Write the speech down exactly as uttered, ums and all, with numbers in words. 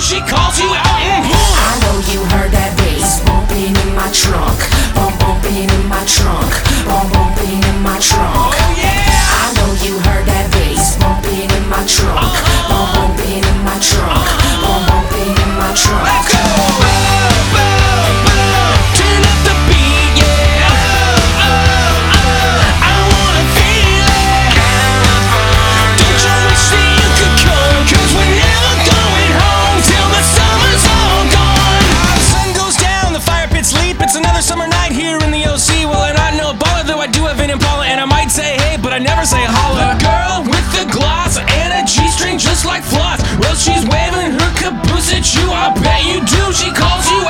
she calls you out. Mm-hmm. I know you heard that bass bumping in my trunk, bump bumping in my trunk, bump bumping in my trunk. Oh yeah! I know you heard that bass bumping in my trunk, bump bumping in my trunk, bump bumping in my trunk. Let's go! Boom, boom, boom. Turn up the beat, yeah. Oh, oh, oh. I wanna feel it. Don't you wish that you could come? Cause we're never going home till the summer's all gone. The sun goes down, the fire pits leap. It's another summer night here in the O C. Well, I'm not no baller, though I do have an Impala. And I might say hey, but I never say holla. The girl with the gloss and a G-string just like floss. Well, she's waving her caboose at you. I bet you do. She calls you